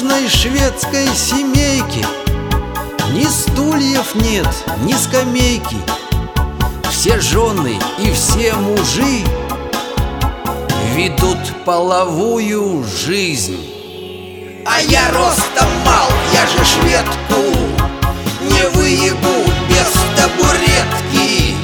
дружной шведской семейке ни стульев нет, ни скамейки. Все жены и все мужи ведут половую жизнь. А я ростом мал, я же шведку не выебу без табуретки.